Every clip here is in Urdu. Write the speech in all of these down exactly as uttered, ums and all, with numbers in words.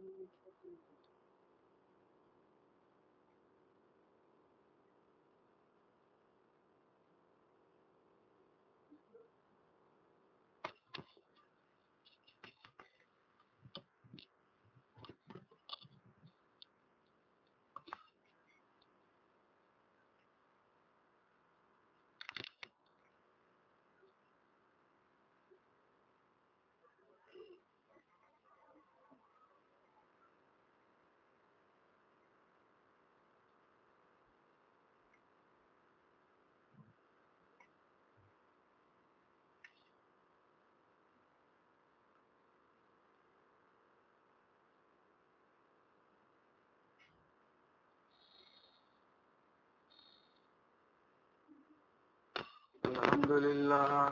الحمد لله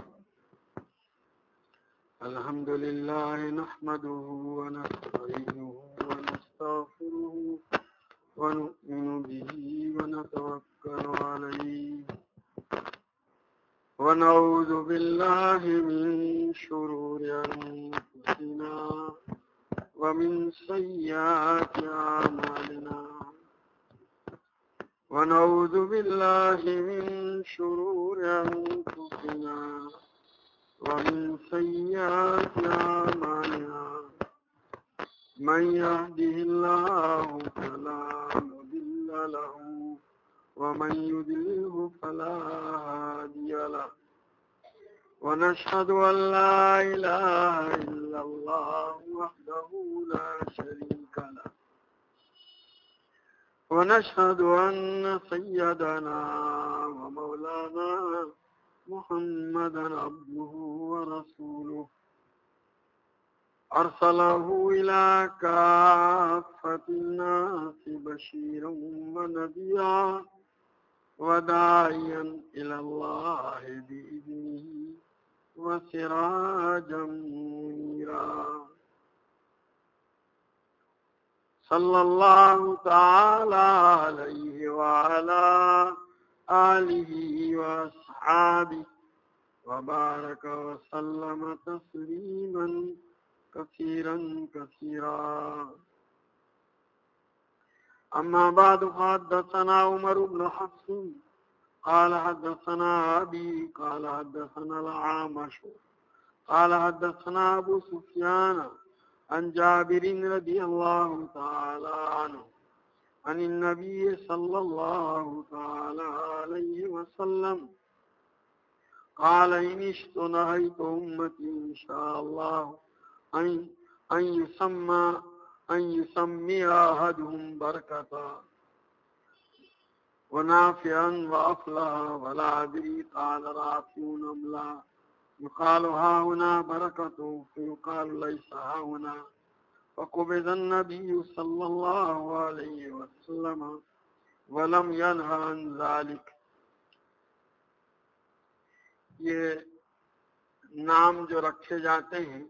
الحمد لله نحمده ونستعينه ونستغفره ونؤمن به ونتوكل عليه ونعوذ بالله من شرور أنفسنا ومن سيئات أعمالنا ونعوذ بالله من شرور أنفسنا ومن سيئات أعمالنا من يهده الله فلا مضل له ومن يضلله فلا هادي له ونشهد أن لا إله إلا الله وحده لا شريك له ونشهد أن سيدنا ومولانا محمدا عبده ورسوله أرسله إلى كافة الناس بشيرا ونذيرا وداعيا إلى الله بإذنه وسراجا منيرا صلى الله تعالى عليه وعلى آله وأصحابه وبارك وسلم تسليما كثيرا كثيرا أما بعد فحدثنا عمر بن حفص قال حدثنا أبي قال حدثنا الأعمش قال حدثنا أبو سفيان عن جابر رضي الله تعالى عنه عن النبي صلى الله تعالى عليه وسلم قال إن اشتنهيت أمتي إن شاء الله أن أن يسمى أن يسمي أحدهم بركة ونافعا وأفلها ولا أدري قال رافع أم لا يقال ها هنا بركة فيقال ليس ها هنا فقبض النبي صلى الله عليه وسلم ولم ينهى عن ذلك. یہ نام جو رکھے جاتے ہیں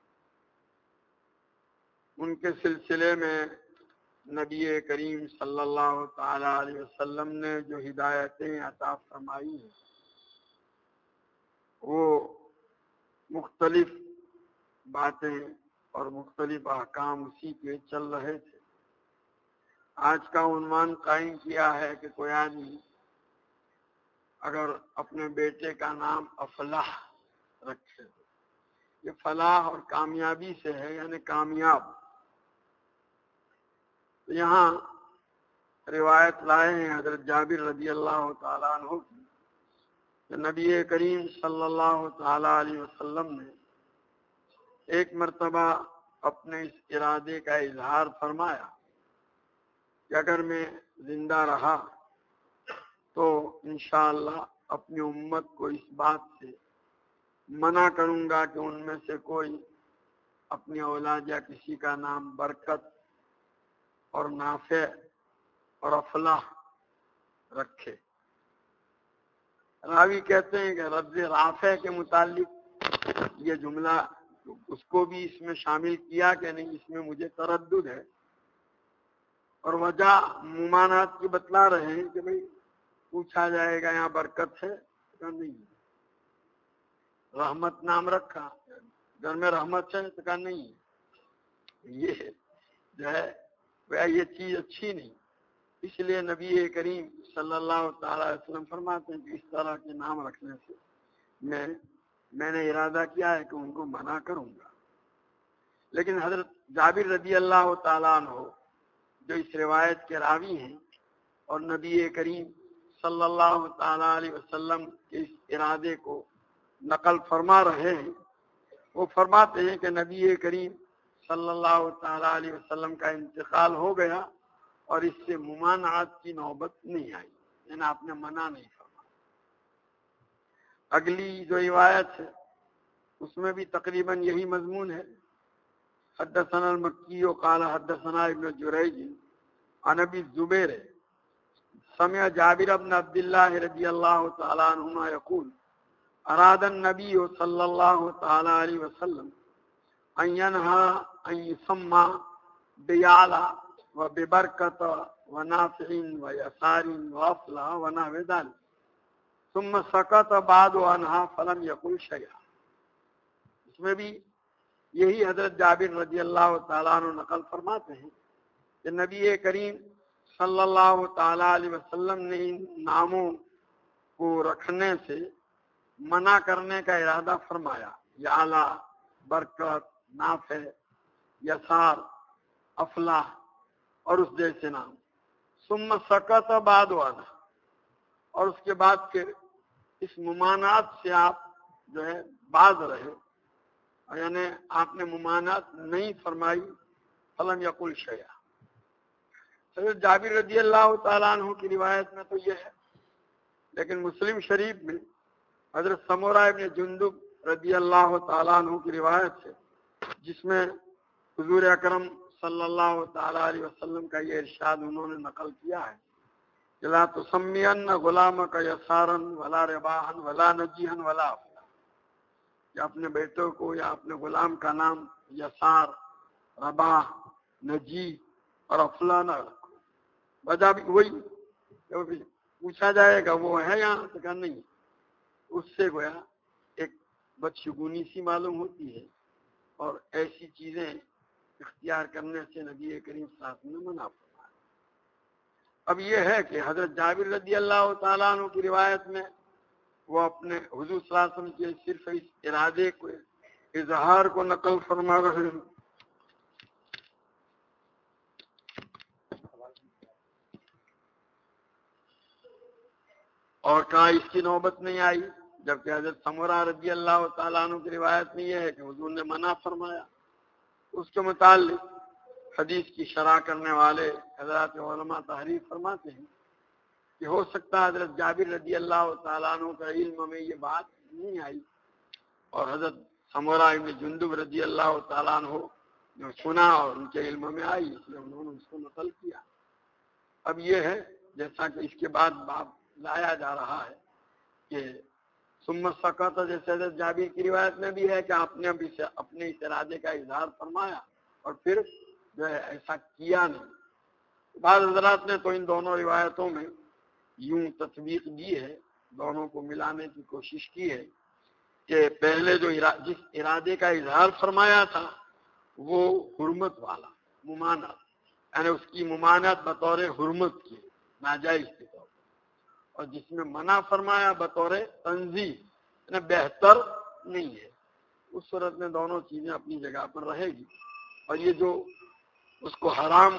ان کے سلسلے میں نبی کریم صلی اللہ تعالی علیہ وسلم نے جو ہدایتیں عطا فرمائی ہیں وہ مختلف باتیں اور مختلف احکام اسی کے چل رہے تھے. آج کا عنوان قائم کیا ہے کہ کوئی آدمی اگر اپنے بیٹے کا نام افلاح رکھے، یہ فلاح اور کامیابی سے ہے، یعنی کامیاب. یہاں روایت لائے ہیں حضرت جابر رضی اللہ تعالیٰ عنہ کی کہ نبی کریم صلی اللہ تعالیٰ علیہ وسلم نے ایک مرتبہ اپنے اس ارادے کا اظہار فرمایا کہ اگر میں زندہ رہا تو انشاءاللہ اپنی امت کو اس بات سے منع کروں گا کہ ان میں سے کوئی اپنی اولاد یا کسی کا نام برکت اور نافع اور افلاح رکھے. راوی کہتے ہیں کہ لفظ رافع کے متعلق یہ جملہ اس کو بھی اس میں شامل کیا کہ نہیں، اس میں مجھے تردد ہے، اور وجہ ممانعت کی بتلا رہے ہیں کہ بھئی پوچھا جائے گا یہاں برکت ہے کہ نہیں، رحمت نام رکھا، گھر میں رحمت ہے تو کہا نہیں. یہ جو ہے وہ یہ چیز اچھی نہیں، اس لیے نبی کریم صلی اللہ تعالی علیہ وسلم فرماتے ہیں کہ اس طرح کے نام رکھنے سے میں میں نے ارادہ کیا ہے کہ ان کو منع کروں گا۔ لیکن حضرت جابر رضی اللہ تعالیٰ عنہ جو اس روایت کے راوی ہیں اور نبی کریم صلی اللہ تعالیٰ علیہ وسلم کے اس ارادے کو نقل فرما رہے ہیں، وہ فرماتے ہیں کہ نبی کریم صلی اللہ تعالیٰ علیہ وسلم کا انتقال ہو گیا اور اس سے ممانعت کی نوبت نہیں آئی، یعنی آپ نے منع نہیں فرمایا۔ اگلی جو روایت ہے اس میں بھی تقریباً یہی مضمون ہے۔ حدثنا المکی قال حدثنا ابن جریج عن ابی الزبیر سمع جابر بن عبد الله رضی اللہ تعالی عنہما یقول اراد النبی صلی اللہ تعالی علیہ وسلم ان ينهى ان يسمى بیعلا وببرکت ونافع ویسار وافلا ونحو ذلك ثم سکت بعد عنها فلم یقل شیئا۔ اس میں بھی یہی حضرت جابر رضی اللہ تعالیٰ عنہ نقل فرماتے ہیں کہ نبی کریم صلی اللہ تعالیٰ علیہ وسلم نے ان ناموں کو رکھنے سے منع کرنے کا ارادہ فرمایا، یعلا، برکت، نافع، یسار، افلاح اور اس جیسے نام۔ ثم سکت بعد عنها، اور اس کے بعد پھر اس ممانعت سے آپ جو ہے باز رہے، یعنی آپ نے ممانعت نہیں فرمائی، فلم یقل شیئا۔ حضرت جابر رضی اللہ تعالیٰ عنہ کی روایت میں تو یہ ہے، لیکن مسلم شریف میں حضرت سمورہ ابن جندب رضی اللہ تعالیٰ عنہ کی روایت ہے، جس میں حضور اکرم صلی اللہ تعالیٰ علیہ وسلم کا یہ ارشاد انہوں نے نقل کیا ہے کہ لا تسمین غلامک یسارا ولا رباحا ولا نجیحا ولا افلا، کہ اپنے بیٹوں کو یا اپنے غلام کا نام یسار، رباح، نجی اور افلا نہ رکھو۔ وجہ بھی وہی پوچھا جائے گا وہ ہے یہاں، تو کہا نہیں، اس سے گویا ایک بدشگونی سی معلوم ہوتی ہے، اور ایسی چیزیں اختیار کرنے سے نبی کریم صلی اللہ علیہ وسلم نے منع فرمایا۔ اب یہ ہے کہ حضرت جابر رضی اللہ تعالیٰ عنہ کی روایت میں وہ اپنے حضور صلی اللہ علیہ وسلم کے صرف اس ارادے کو، اظہار کو نقل فرما رہے ہیں۔ اور کہاں اس کی نوبت نہیں آئی، جبکہ حضرت سمورہ رضی اللہ تعالیٰ عنہ کی روایت میں یہ ہے کہ حضور نے منع فرمایا۔ اس کے متعلق حدیث کی شرح کرنے والے حضرات علماء تحریر فرماتے ہیں کہ ہو سکتا ہے حضرت جابر رضی اللہ تعالیٰ عنہ کا علم میں یہ بات نہیں آئی، اور حضرت سمورہ ابن جندب رضی اللہ تعالیٰ عنہ جو سنا اور ان کے علم میں آئی، اس لیے انہوں نے اس کو نقل کیا۔ اب یہ ہے جیسا کہ اس کے بعد باب لایا جا رہا ہے کہ ثم سکت، جیسے حضرت جابر کی روایت میں بھی ہے کہ آپ نے ابھی سے اپنے اس ارادے کا اظہار فرمایا اور پھر جو ہے ایسا کیا نہیں۔ بعض حضرات نے تو ان دونوں روایتوں میں یوں تطبیق دی ہے، دونوں کو ملانے کی کوشش کی ہے کہ پہلے جو جس ارادے کا اظہار فرمایا تھا وہ حرمت والا، ممانعت، یعنی اس کی ممانعت بطور حرمت کی، ناجائز کے طور پر، اور جس میں منع فرمایا بطور تنزیہ، یعنی بہتر نہیں ہے، اس صورت میں دونوں چیزیں اپنی جگہ پر رہے گی۔ اور یہ جو اس کو حرام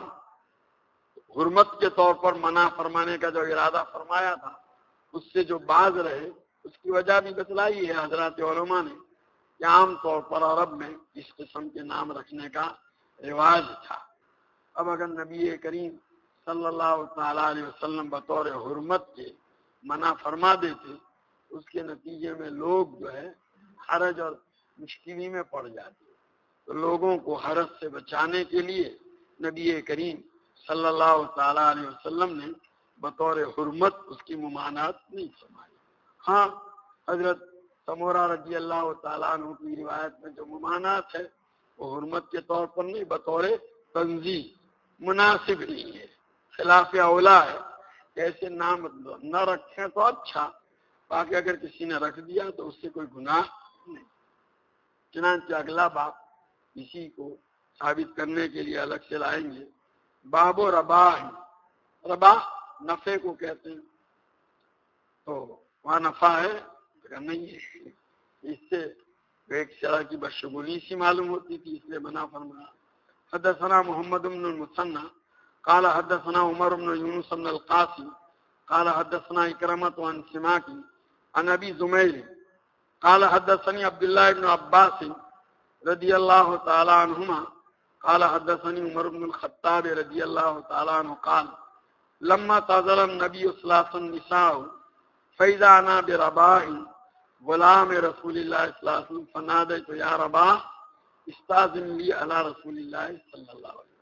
حرمت کے طور پر منع فرمانے کا جو ارادہ فرمایا تھا، اس سے جو باز رہے، اس کی وجہ بھی بتلائی ہے حضرات علماء نے کہ عام طور پر عرب میں اس قسم کے نام رکھنے کا رواج تھا۔ اب اگر نبی کریم صلی اللہ تعالیٰ علیہ وسلم بطور حرمت کے منع فرما دیتے، اس کے نتیجے میں لوگ جو ہے حرج اور مشکلی میں پڑ جاتے، تو لوگوں کو حرج سے بچانے کے لیے نبی کریم صلی اللہ تعالیٰ علیہ وسلم نے بطور حرمت اس کی ممانعت نہیں فرمائی۔ ہاں، حضرت سمورہ رضی اللہ تعالیٰ عنہ کی روایت میں جو ممانعت ہے وہ حرمت کے طور پر نہیں، بطور تنزیہ، مناسب نہیں ہے، خلاف اولا ہے، ایسے نام نہ رکھیں تو اچھا، باقی اگر کسی نے رکھ دیا تو اس سے کوئی گناہ نہیں۔ چنانچہ اگلا باب اسی کو ثابت کرنے کے لیے الگ سے لائیں گے. باب و ربا ہے. ربا نفع کو کہتے ہیں. تو وہاں نفع ہے نہیں ہے, اس سے ایک طرح کی بشغولی سی معلوم ہوتی تھی, اس لیے منع فرمایا. حدثنا محمد بن المثنى قال حدثنا عمر بن يونس بن القاسم قال حدثنا اکرمۃ عن سماک عن ابی زمیر قال حدثني عبد الله بن عباس رضی اللہ تعالی عنہما قال حدثني عمر بن الخطاب رضی اللہ تعالی عنہ قال لما تزل النبي صلی اللہ علیہ وسلم نساء فاذا انا برباء غلام رسول اللہ صلی اللہ علیہ وسلم فنادیت یا رباء استاذن لی علی رسول اللہ صلی اللہ علیہ وسلم.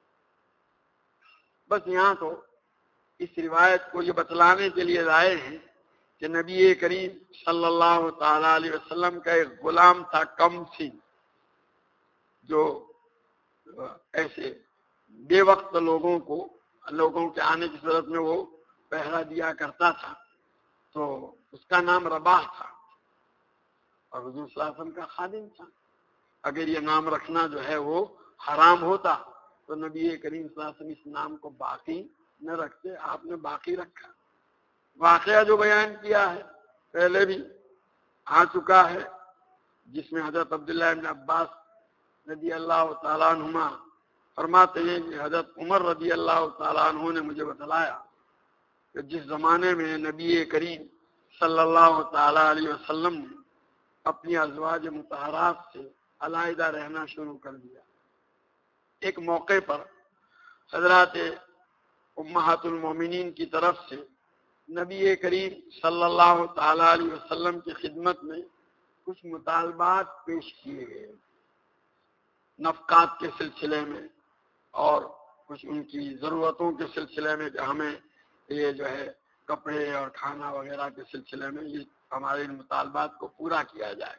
بس یہاں تو اس روایت کو یہ بتلانے کے لیے لائے ہیں کہ نبی کریم صلی اللہ تعالی علیہ وسلم کا ایک غلام تھا کم سی, جو ایسے بے وقت لوگوں کو لوگوں کے آنے کی صورت میں وہ پہرا دیا کرتا تھا. تو اس کا نام رباح تھا اور حضور صلی اللہ علیہ وسلم کا خادم تھا. اگر یہ نام رکھنا جو ہے وہ حرام ہوتا تو نبی کریم صلی اللہ علیہ وسلم اس نام کو باقی نہ رکھتے, آپ نے باقی رکھا. واقعہ جو بیان کیا ہے پہلے بھی آ چکا ہے, جس میں حضرت عبداللہ بن عباس رضی اللہ تعالیٰ عنہما فرماتے ہیں کہ حضرت عمر رضی اللہ تعالیٰ عنہ نے مجھے بتلایا کہ جس زمانے میں نبی کریم صلی اللہ تعالیٰ علیہ وسلم نے اپنی ازواج مطہرات سے علیحدہ رہنا شروع کر دیا, ایک موقع پر حضرات امہات المومنین کی طرف سے نبی کریم صلی اللہ تعالیٰ علیہ وسلم کی خدمت میں کچھ مطالبات پیش کیے گئے نفقات کے سلسلے میں اور کچھ ان کی ضرورتوں کے سلسلے میں, کہ ہمیں یہ جو ہے کپڑے اور کھانا وغیرہ کے سلسلے میں یہ ہمارے مطالبات کو پورا کیا جائے.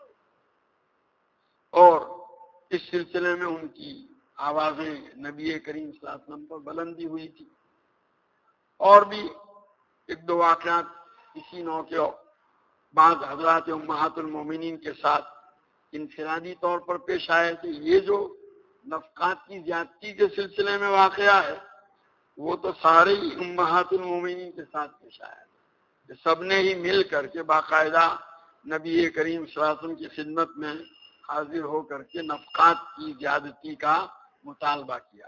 اور اس سلسلے میں ان کی آوازیں نبی کریم صلی اللہ علیہ وسلم پر بلندی ہوئی تھی. اور بھی ایک دو واقعات اسی نوع کے بعض حضرات امہات المومنین کے ساتھ انفرادی طور پر پیش آئے کہ یہ جو نفقات کی زیادتی کے سلسلے میں واقعہ ہے وہ تو سارے ہی امہات المومنین کے ساتھ پیش آیا کہ سب نے ہی مل کر کے باقاعدہ نبی کریم صلی اللہ علیہ وسلم کی خدمت میں حاضر ہو کر کے نفقات کی زیادتی کا مطالبہ کیا.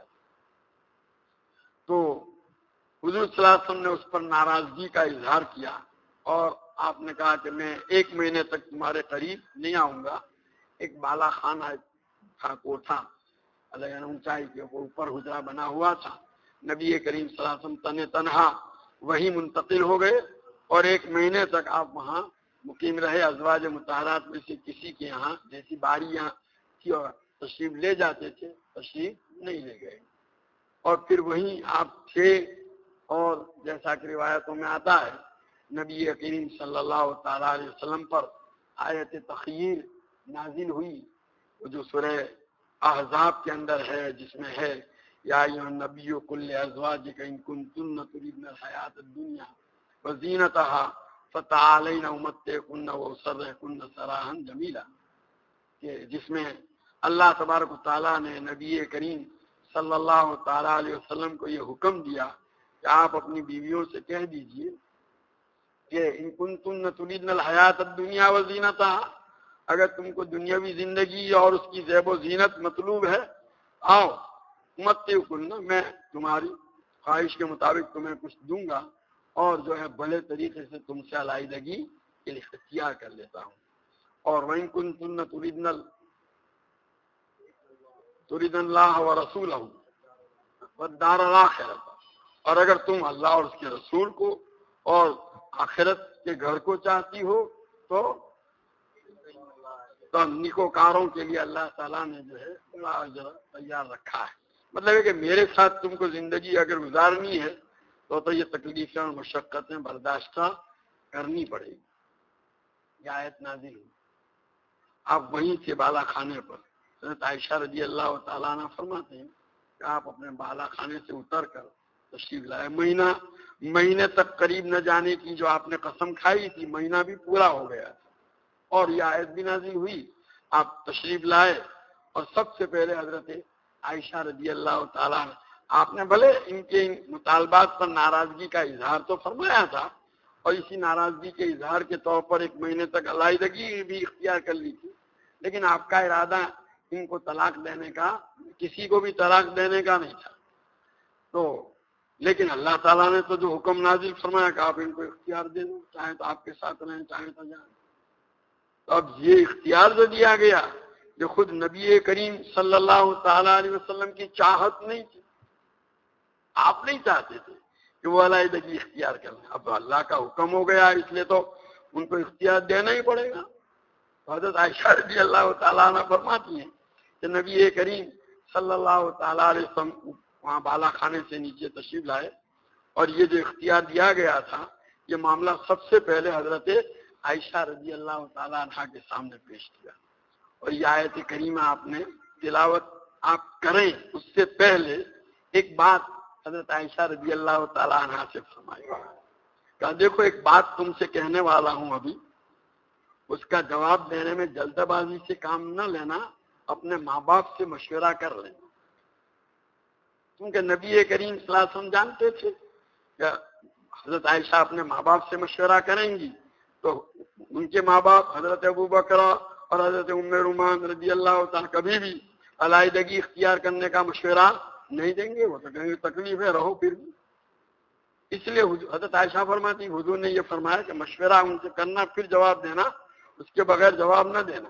تو حضور صلی اللہ علیہ وسلم نے اس پر ناراضگی کا اظہار کیا اور آپ نے کہا کہ میں ایک مہینے تک تمہارے قریب نہیں آؤں گا. ایک بالا خانہ تھا, کوٹھا علیہ اونچائی کے اوپر حجرہ بنا ہوا تھا. نبی کریم صلی اللہ علیہ وسلم تن تنہا وہی منتقل ہو گئے اور ایک مہینے تک آپ وہاں مقیم رہے. ازواج مطہرات میں سے کسی کے یہاں جیسی باری یہاں تھی اور تشریف لے جاتے تھے, تشریف نہیں لے گئے اور پھر وہیں آپ تھے. اور جیسا کہ روایتوں میں آتا ہے نبی کریم صلی اللہ تعالیٰ علیہ وسلم پر آیت تخیر نازل ہوئی, جو سورہ احزاب کے اندر ہے, جس میں ہے یا ایھا النبی قل لازواجک ان کنتن تردن الحیات الدنیا وزینتها فتعالین امتعکن واسرحکن سراحا جمیلا, کہ جس میں اللہ تبارک و تعالیٰ نے نبی کریم صلی اللہ تعالیٰ علیہ وسلم کو یہ حکم دیا کہ آپ اپنی بیویوں سے کہہ دیجئے کہ ان کنتن تردن الحیات الدنیا وزینتها, اگر تم کو دنیاوی زندگی اور اس کی زیب و زینت مطلوب ہے آؤ امتعکن, میں تمہاری خواہش کے مطابق تمہیں کچھ دوں گا اور جو ہے بھلے طریقے سے تم سے علیحدگی کے لیے اختیار کر لیتا ہوں. اور وَإِن كُنتُنَّ تُرِدْنَ تُرِدْنَ اللَّهَ وَرَسُولَهُ وَالدَّارَ الْآخِرَةَ, اور اگر تم اللہ اور اس کے رسول کو اور آخرت کے گھر کو چاہتی ہو تو تو نیکوکاروں کے لیے اللہ تعالیٰ نے جو ہے بڑا اجر تیار رکھا ہے. مطلب ہے کہ میرے ساتھ تم کو زندگی اگر گزارنی ہے تو تو یہ تکلیفیں اور مشقتیں برداشت کرنی پڑے گی. یہ آیت نازل ہوئی. آپ وہیں تھے بالا خانے پر. حضرت عائشہ رضی اللہ تعالیٰ عنہ فرماتے ہیں کہ آپ اپنے بالا خانے سے اتر کر تشریف لائے. مہینہ مہینے تک قریب نہ جانے کی جو آپ نے قسم کھائی تھی, مہینہ بھی پورا ہو گیا اور یہ آیت بھی نازل ہوئی. آپ تشریف لائے اور سب سے پہلے حضرت عائشہ رضی اللہ تعالیٰ عنہ. آپ نے بھلے ان کے ان مطالبات پر ناراضگی کا اظہار تو فرمایا تھا اور اسی ناراضگی کے اظہار کے طور پر ایک مہینے تک علیحدگی بھی اختیار کر لی تھی، لیکن آپ کا ارادہ ان کو طلاق دینے کا، کسی کو بھی طلاق دینے کا نہیں تھا. تو لیکن اللہ تعالیٰ نے تو جو حکم نازل فرمایا کہ آپ ان کو اختیار دے دو، چاہے تو آپ کے ساتھ رہیں چاہے تو جائیں. تو اب یہ اختیار جو دیا گیا جو خود نبی کریم صلی اللہ تعالیٰ علیہ وسلم کی چاہت نہیں تھی، آپ نہیں چاہتے تھے کہ وہ علیحدگی اختیار کر لیں. اب اللہ کا حکم ہو گیا اس لیے تو ان کو اختیار دینا ہی پڑے گا. حضرت عائشہ رضی اللہ تعالیٰ عنہ فرماتی ہیں کہ نبی کریم صلی اللہ تعالیٰ علیہ وسلم وہاں بالا خانے سے نیچے تشریف لائے اور یہ جو اختیار دیا گیا تھا یہ معاملہ سب سے پہلے حضرت عائشہ رضی اللہ تعالیٰ عنہ کے سامنے پیش کیا. اور یہ آیت کریمہ آپ نے تلاوت آپ کریں اس سے پہلے ایک بات حضرت عائشہ رضی اللہ تعالیٰ عنہ سے فرمائی کہ دیکھو ایک بات تم سے کہنے والا ہوں ابھی، اس کا جواب دینے میں جلد بازی سے کام نہ لینا، اپنے ماں باپ سے مشورہ کر لینا. کیونکہ نبی کریم صلی اللہ علیہ وسلم جانتے تھے کہ حضرت عائشہ اپنے ماں باپ سے مشورہ کریں گی تو ان کے ماں باپ حضرت ابو بکر اور حضرت ام رومان رضی اللہ تعالیٰ کبھی بھی علیحدگی اختیار کرنے کا مشورہ نہیں دیں گے. وہ تو کہیں گے تکلیف ہے رہو پھر بھی. اس لیے حضرت عائشہ فرماتی حضور نے یہ فرمایا کہ مشورہ ان سے کرنا پھر جواب دینا، اس کے بغیر جواب نہ دینا.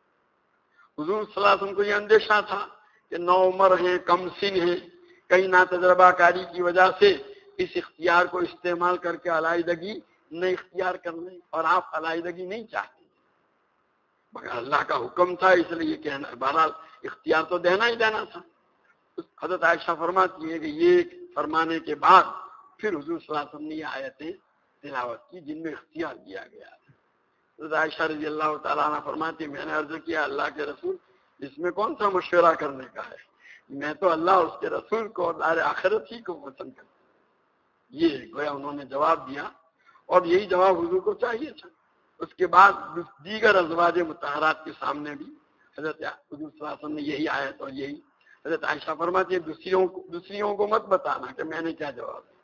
حضور صلی اللہ علیہ وسلم کو یہ اندیشہ تھا کہ نو عمر ہیں، کم سن ہیں، کہیں نہ تجربہ کاری کی وجہ سے اس اختیار کو استعمال کر کے علیحدگی نہیں اختیار کر لیں، اور آپ علیحدگی نہیں چاہتے مگر اللہ کا حکم تھا اس لیے یہ کہنا بہرحال اختیار تو دینا ہی دینا تھا. حضرت عائشہ فرماتی ہے کہ یہ فرمانے کے بعد پھر حضور صلی اللہ علیہ وسلم نے یہ آیتیں تلاوت کی جن میں اختیار دیا گیا. حضرت عائشہ رضی اللہ تعالیٰ عنہ فرماتی میں نے عرض کیا اللہ کے رسول اس میں کون سا مشورہ کرنے کا ہے، میں تو اللہ اس کے رسول کو اور دار آخرت ہی کو پسند کرتا ہوں. یہ گویا انہوں نے جواب دیا اور یہی جواب حضور کو چاہیے تھا. اس کے بعد دیگر ازواج مطہرات کے سامنے بھی حضرت حضور صلی اللہ علیہ وسلم نے یہی آیت اور یہی حضرت عائشہ فرماتی ہے دوسریوں کو دوسریوں کو مت بتانا کہ میں نے کیا جواب دیا.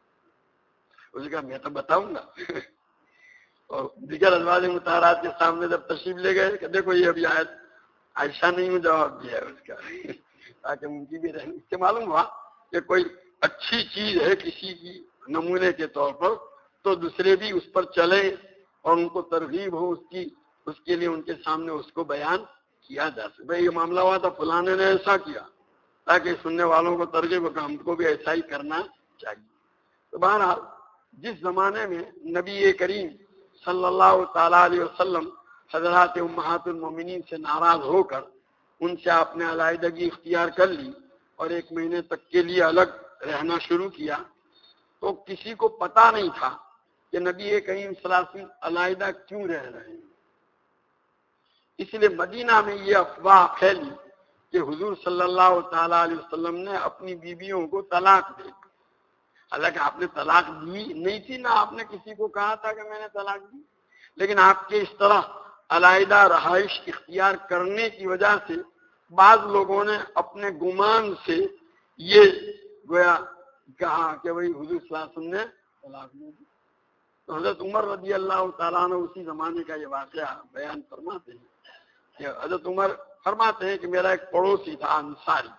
اس نے کہا میں تو بتاؤں گا. اور دیگر ازواج مطہرات کے سامنے جب تشریف لے گئے کہ دیکھو یہ ابھی آیت عائشہ نے ہی جواب دیا ہے اس کا تاکہ ان کی بھی رہنے. اس سے معلوم ہوا کہ کوئی اچھی چیز ہے کسی کی نمونے کے طور پر تو دوسرے بھی اس پر چلیں اور ان کو ترغیب ہو اس کی، اس کے لیے ان کے سامنے اس کو بیان کیا جا سکے. بھائی یہ معاملہ ہوا تھا فلانے نے ایسا کیا تاکہ سننے والوں کو ترغیب ہو کہ ہم کو بھی ایسا ہی کرنا چاہیے. تو بہرحال جس زمانے میں نبی کریم صلی اللہ تعالیٰ علیہ وسلم حضرات امہات المومنین سے ناراض ہو کر ان سے آپ نے علیحدگی اختیار کر لی اور ایک مہینے تک کے لیے الگ رہنا شروع کیا تو کسی کو پتا نہیں تھا کہ نبی کریم صلی اللہ علیہ وسلم علیحدہ کیوں رہ رہے ہیں. اس لیے مدینہ میں یہ افواہ پھیلی کہ حضور صلی اللہ تعالیٰ علیہ وسلم نے اپنی بیویوں کو طلاق دی. حالانکہ آپ نے طلاق دی نہیں تھی، نہ آپ نے کسی کو کہا تھا کہ میں نے طلاق دی، لیکن آپ کے اس طرح علیحدہ رہائش اختیار کرنے کی وجہ سے بعض لوگوں نے اپنے گمان سے یہ گویا کہا کہ وہی حضور صلی اللہ علیہ وسلم نے طلاق دی. تو حضرت عمر رضی اللہ تعالیٰ عنہ اسی زمانے کا یہ واقعہ بیان فرماتے ہیں کہ حضرت عمر فرماتے ہیں کہ میرا ایک پڑوسی تھا انصاری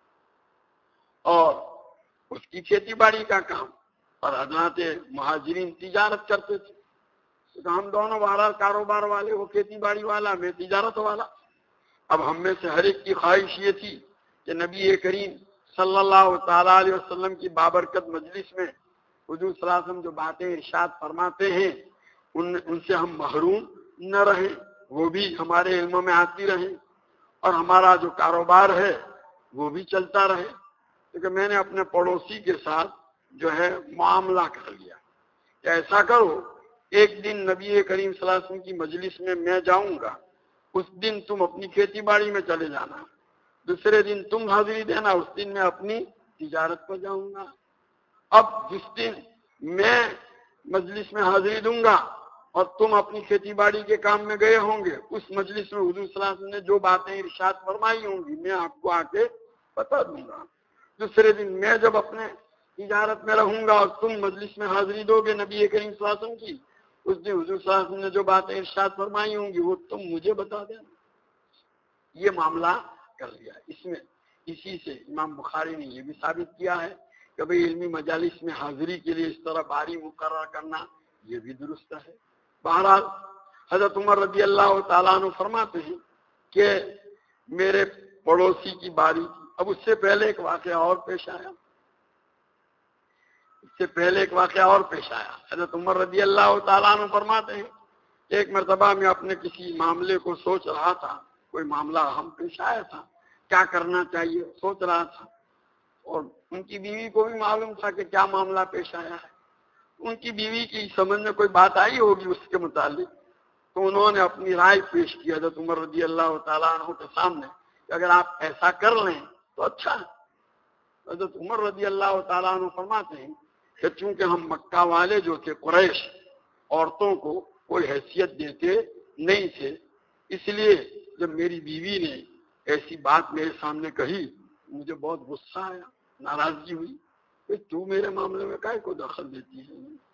اور اس کی کھیتی باڑی کا کام اور حضرات مہاجرین تجارت کرتے تھے. ہم دونوں بہرحال کاروبار والے، وہ کھیتی باڑی والا میں تجارت والا. اب ہم میں سے ہر ایک کی خواہش یہ تھی کہ نبی کریم صلی اللہ تعالیٰ علیہ وسلم کی بابرکت مجلس میں حضور صلی اللہ علیہ وسلم جو باتیں ارشاد فرماتے ہیں ان ان سے ہم محروم نہ رہیں، وہ بھی ہمارے علم میں آتی رہیں اور ہمارا جو کاروبار ہے وہ بھی چلتا رہے. کیونکہ میں نے اپنے پڑوسی کے ساتھ جو ہے معاملہ کر لیا کہ ایسا کرو ایک دن نبی کریم صلی اللہ علیہ وسلم کی مجلس میں میں جاؤں گا، اس دن تم اپنی کھیتی باڑی میں چلے جانا، دوسرے دن تم حاضری دینا، اس دن میں اپنی تجارت پر جاؤں گا. اب جس دن میں مجلس میں حاضری دوں گا اور تم اپنی کھیتی باڑی کے کام میں گئے ہوں گے، اس مجلس میں حضور صلی اللہ علیہ وسلم نے جو باتیں ارشاد فرمائی ہوں گی میں آپ کو آ کے بتا دوں گا۔ دوسرے دن میں جب اپنے تجارت میں رہوں گا اور تم مجلس میں حاضری دو گے نبی کریم صلی اللہ علیہ وسلم کی، اس دن حضور صلی اللہ علیہ وسلم نے جو باتیں ارشاد فرمائی ہوں گی وہ تم مجھے بتا دینا۔ یہ معاملہ کر لیا۔ اس میں اسی سے امام بخاری نے یہ بھی ثابت کیا ہے کہ بھئی علمی مجالس میں حاضری کے لیے اس طرح باری مقرر کرنا یہ بھی درست ہے۔ بہرحال حضرت عمر رضی اللہ تعالیٰ عنہ فرماتے ہیں کہ میرے پڑوسی کی باری تھی۔ اب اس سے پہلے ایک واقعہ اور پیش آیا اس سے پہلے ایک واقعہ اور پیش آیا حضرت عمر رضی اللہ تعالیٰ عنہ فرماتے ہیں کہ ایک مرتبہ میں اپنے کسی معاملے کو سوچ رہا تھا، کوئی معاملہ اہم پیش آیا تھا، کیا کرنا چاہیے سوچ رہا تھا، اور ان کی بیوی کو بھی معلوم تھا کہ کیا معاملہ پیش آیا ہے۔ ان کی بیوی کی سمجھ میں کوئی بات آئی ہوگی اس کے متعلق، تو انہوں نے اپنی رائے پیش کی حضرت عمر رضی اللہ تعالیٰ عنہ کے سامنے کہ اگر آپ ایسا کر لیں تو اچھا ہے۔ حضرت عمر رضی اللہ تعالیٰ عنہ فرماتے ہیں کہ چونکہ ہم مکہ والے جو تھے قریش عورتوں کو کوئی حیثیت دیتے نہیں تھے، اس لیے جب میری بیوی نے ایسی بات میرے سامنے کہی مجھے بہت غصہ آیا، ناراضگی ہوئی کہ تو میرے معاملے میں کائے کو دخل دیتی ہے۔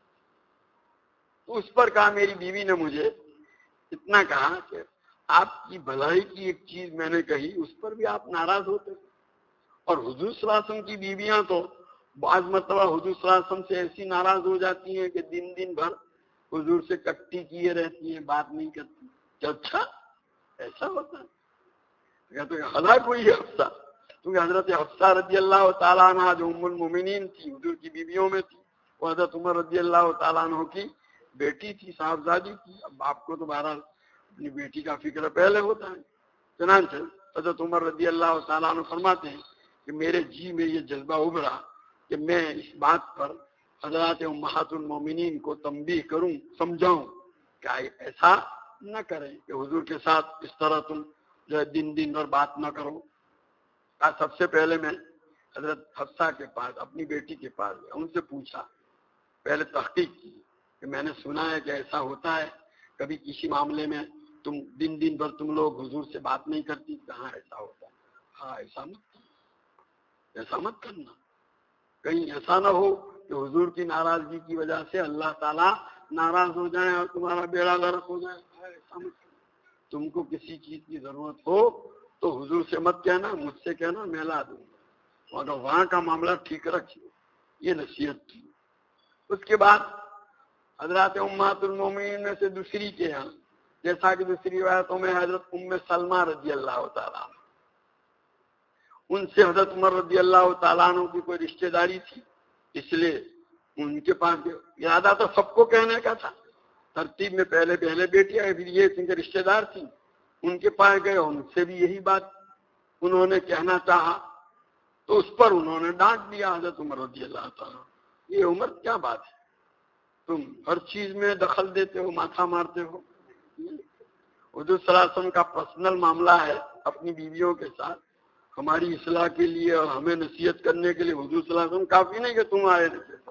تو اس پر کہا، میری بیوی نے مجھے اتنا کہا کہ آپ کی بھلائی کی ایک چیز میں نے کہی اس پر بھی آپ ناراض ہوتے ہیں۔ اور حضور صلی اللہ علیہ وسلم کی بیویاں تو بعض مرتبہ حضور صلی اللہ علیہ وسلم سے ایسی ناراض ہو جاتی ہیں کہ دن دن بھر حضور سے کٹی کیے رہتی ہیں، بات نہیں کرتی۔ کہ اچھا ایسا ہوتا ہے؟ کہتے ہیں ہلاک ہوئی ہے حفصہ، کیونکہ حضرت حفصہ رضی اللہ تعالیٰ عنہ جو ام المومنین تھی، حضور کی بیویوں میں تھی، وہ حضرت عمر رضی اللہ تعالیٰ عنہ کی بیٹی تھی، صاحبزادی تھی۔ اب آپ کو تو بہرحال اپنی بیٹی کا فکر پہلے ہوتا ہے۔ چنانچہ حضرت عمر رضی اللہ تعالیٰ عنہ فرماتے ہیں کہ میرے جی میں یہ جذبہ ابھرا کہ میں اس بات پر حضرات امہات المومنین کو تنبیہ کروں، سمجھاؤں کہ ایسا نہ کریں کہ حضور کے ساتھ اس طرح تم جو ہے دن دن اور بات نہ کرو۔ سب سے پہلے میں حضرت حفصہ کے پاس اپنی بیٹی کے پاس گیا، ان سے پوچھا، پہلے تحقیق کی کہ میں نے سنا ہے کہ ایسا ہوتا ہے، کبھی کسی معاملے میں تم دن دن بھر تم لوگ حضور سے بات نہیں کرتی، کہاں ایسا ہوتا ہے؟ ہاں ایسا مت کرنا، ایسا مت کرنا، کہیں ایسا نہ ہو کہ حضور کی ناراضگی کی وجہ سے اللہ تعالیٰ ناراض ہو جائے اور تمہارا بیڑا غرق ہو جائے۔ ایسا مت کرنا، تم کو کسی چیز کی ضرورت ہو تو حضور سے مت کہنا، مجھ سے کہنا، میں لا دوں گا، مگر وہاں کا معاملہ ٹھیک رکھیے۔ یہ نصیحت تھی۔ اس کے بعد حضرات امہات المومنین میں سے دوسری کے یہاں، جیسا کہ دوسری روایتوں میں حضرت ام سلمہ رضی اللہ تعالیٰ عنہ، ان سے حضرت عمر رضی اللہ تعالیٰ عنہ کی کوئی رشتہ داری تھی، اس لیے ان کے پاس ارادہ تو سب کو کہنے کا تھا، ترتیب میں پہلے پہلے بیٹیاں پھر یہ ان کے رشتہ دار تھی، ان کے پاس گئے، ان سے بھی یہی بات انہوں نے کہنا چاہا، تو اس پر انہوں نے ڈانٹ دیا حضرت عمر رضی اللہ تعالیٰ، یہ عمر کیا بات ہے، تم ہر چیز میں دخل دیتے ہو، ماتھا مارتے ہو۔ حضور صلی اللہ علیہ وسلم کا پرسنل معاملہ ہے اپنی بیویوں کے ساتھ، ہماری اصلاح کے لیے اور ہمیں نصیحت کرنے کے لیے حضور صلی اللہ علیہ وسلم کافی نہیں کہ تم آئے نصیحت۔